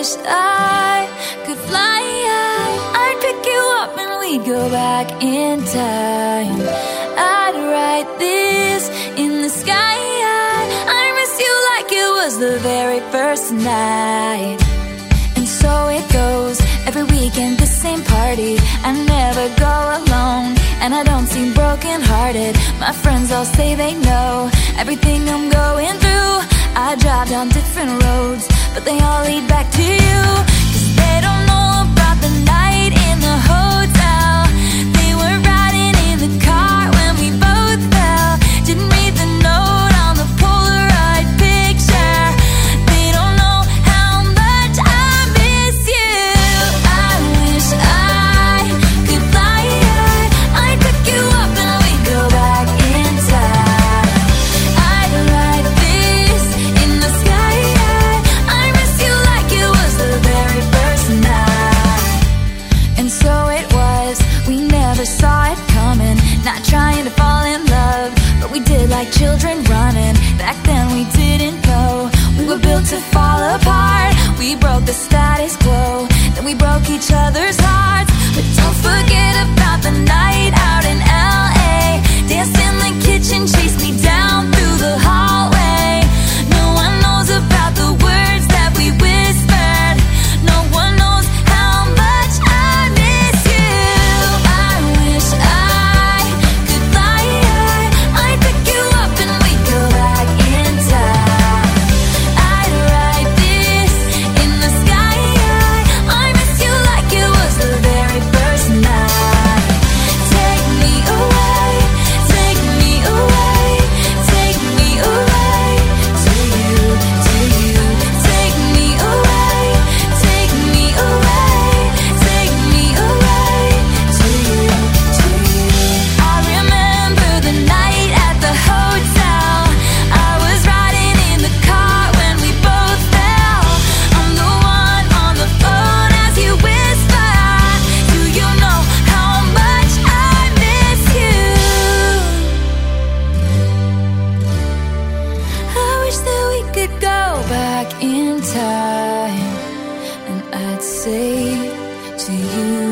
wish I could fly high. I'd pick you up and we'd go back in time. I'd write this in the sky. I miss you like it was the very first night. And so it goes, every weekend the same party. I never go alone, and I don't seem broken-hearted. My friends all say they know everything I'm going through. I drive down different roads, but they all lead back to you. 'Cause they don't know about the night in the hotel. They were riding in the car when we both fell. Didn't read the note on the Polaroid picture. They don't know how much I miss you. I wish I could fly high. I'd pick you up and we'd go back in time. I'd write this in the sky. I miss you like it was the very first night. And so it was, we never saw it coming. Not trying to fall in love, but we did like children running. Back then we didn't know we were built to fall apart. We broke the status quo, then we broke each other's hearts. But don't forget about the night out in LA. Danced in the kitchen, chased me down through the hallway. No one knows about the words that we whispered. No one knows how much I miss you. I wish I could fly high. I'd pick you up and we'd go back in time. I'd write this in the sky. I miss you like it was the very first night. Take me away, take me away, take me away to you, to you. Take me away, take me away, take me away to you, to you. I remember the night at the hotel. I was riding in the car when we both fell. I'm the one on the phone as you whisper. Do you know how much I miss you? I wish that we could go back in time, and I'd say to you,